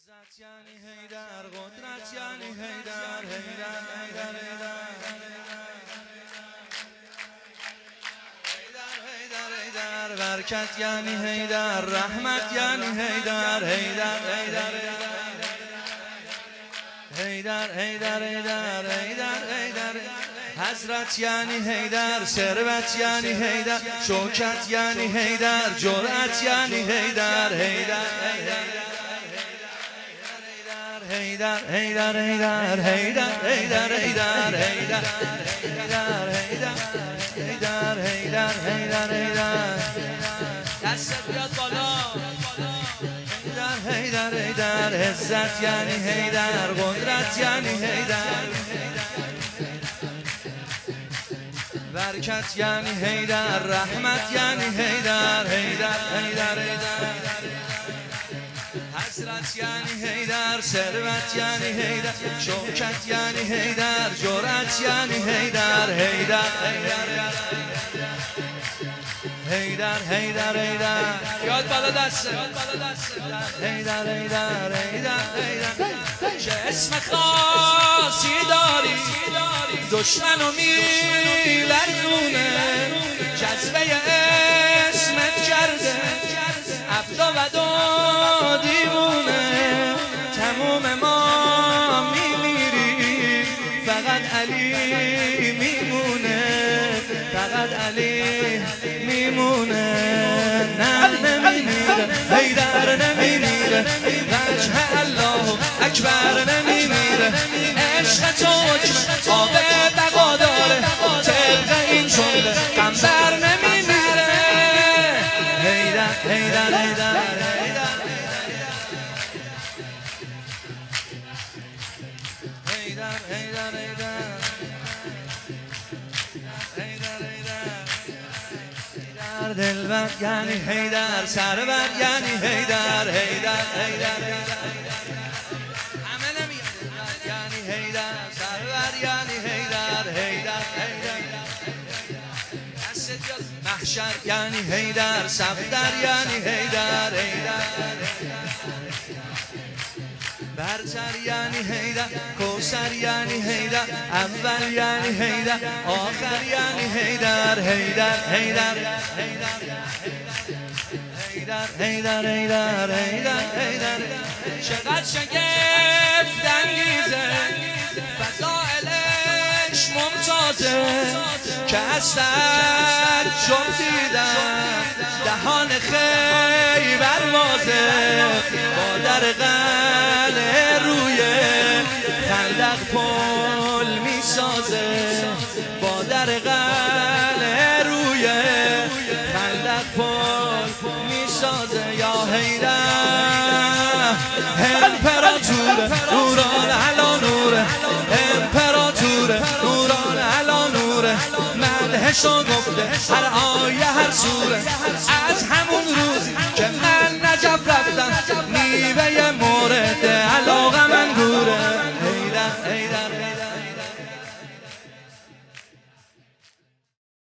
عزت یعنی حیدر، قدرت یعنی حیدر، حیدر حیدر حیدر، برکت یعنی حیدر، رحمت یعنی حیدر، حیدر حیدر حیدر حیدر حیدر حیدر، حضرت یعنی حیدر، ثروت یعنی حیدر، شوکت یعنی حیدر، جرأت یعنی حیدر، حیدر حیدر حیدر حیدر حیدر حیدر حیدر حیدر حیدر حیدر حیدر، دستت بیاد بالا. حیدر حیدر، عزت یعنی حیدر، قدرت یعنی حیدر، برکت یعنی حیدر، رحمت یعنی حیدر، حیدر حیدر حضرت یعنی حیدر، ثروت یعنی حیدر، شوکت یعنی حیدر، جرأت یعنی حیدر، حیدر حیدر حیدر حیدر، یاد بالا دسته، حیدر حیدر حیدر، چه اسم خاصی داری، دشمنو میلرزونه، جذبه اسمت کرده عبد و دیوونه، تموم ما میمیری، فقط علی میمونه، فقط علی میمونه، نه نمیمیره، حیدر نمیمیره، وجه الله اکبر نمیمیره، عشق تو حکم آب بقا داره، طبق این جمله قنبر نمیمیره، حیدر حیدر حیدر دلبر یعنی حیدر، سرور یعنی حیدر، حیدر حیدر همه نمیاد، یعنی حیدر، سرور یعنی حیدر، حیدر محشر یعنی حیدر، صفدر یعنی حیدر، حیدر برتر یعنی حیدر، کوثر یعنی حیدر، اول یعنی حیدر، آخر یعنی حیدر، حیدر حیدر حیدر حیدر حیدر حیدر، چقدر شگفت انگیزه، فضائلش ممتازه، که از تعجب دیدم دهان خیبر بازه، با در قلعه روی خندق پل میسازه، با در قلعه روی خندق پل میسازه، یا حیدر امپراتور نوران علا نوره، امپراتور نوران علا نوره، مدحشو گفته هر آیه هر سوره، از همون روز که